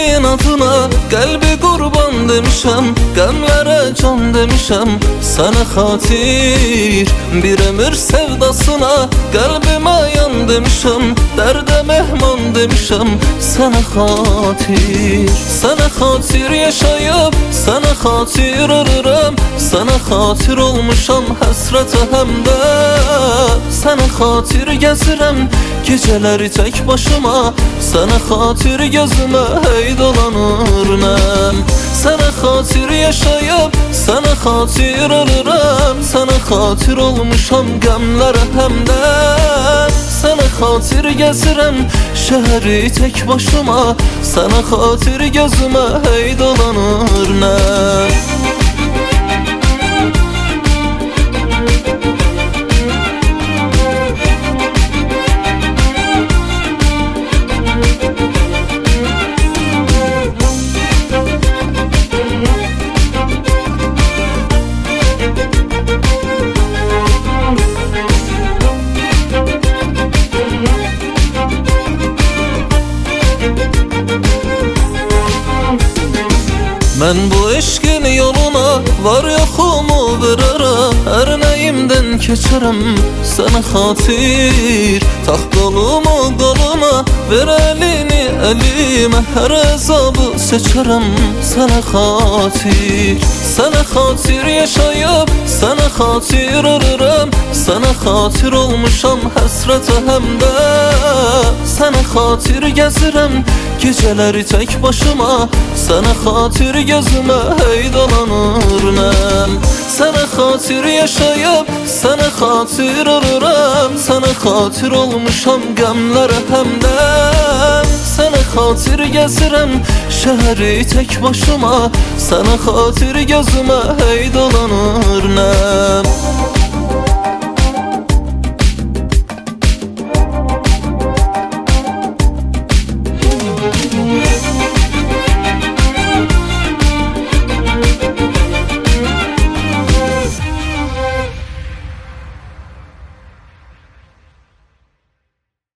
Sevdiğin adına kalbi kurban demişem, gamlara can demişem. Sana hatir bir ömür sevdasına kalbime yan demişem, derde mehman demişem. Sana hatir, sana hatir yaşayıp sana hatir ölürüm. Sana hatir olmuşam hasrete hemde, sana hatir gezirem geceleri tek başıma. Sana hatir gözüme hey dolanırım. Sana hatir yaşayıp sana hatir ölürüm. Sana hatir olmuşam gamlara hemde, sana hatir gezirem şehri tek başıma. Sana hatir gözüme hey dolanırım. Ben bu eşkin yoluna var yoxumu verərəm, hər nəyimdən keçərəm sana hatir. Tax qolumu qoluna, ver əlini əlimə, hər əzabı seçərəm sana hatir. Sana hatir yaşayıb sana hatir ölürəm. Sana hatir olmuşam həsrətə həmdə, sana hatir gəzirəm geceleri tek başıma. Sana hatir gözüme hey dolanırım. Sana hatir yaşayıp sana hatir ölürüm. Sana hatir olmuşam gamlara hemden. Sana hatir gezirem şehri tek başıma. Sana hatir gözüme hey dolanırım.